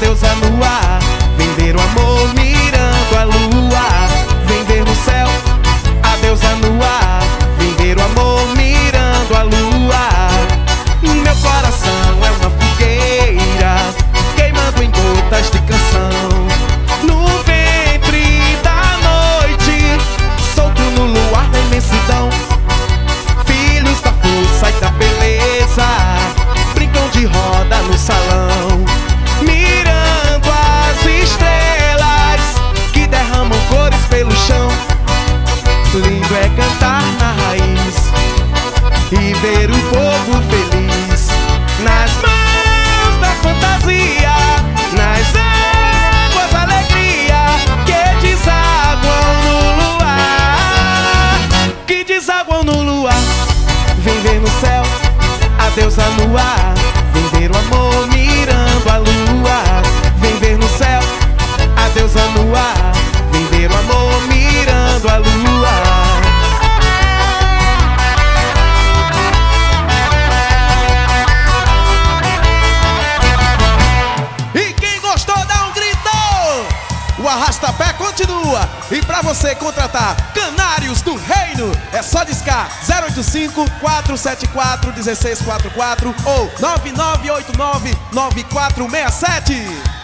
adeus a lua. Vem ver o amor mirando a lua. Vem ver no céu, adeus a lua. Vem ver o amor mirando a lua. Meu coração é uma fogueira queimando em gotas de canção. No ventre da noite, solto no luar da imensidão. Filhos da força e da beleza brincam de roda no salão, mirando as estrelas que derramam cores pelo chão. Lindo é cantar na raiz e ver o povo feliz nas mãos da fantasia, nas águas alegria que desaguam no luar, que desaguam no luar. Vem ver no céu, adeus a lua. Vem ver o amor mirando a lua. Vem ver no céu, adeus a lua. Vem ver o amor mirando a lua. O Arrasta-Pé continua. E pra você contratar Canários do Reino, é só discar 085-474-1644 ou 9989-9467.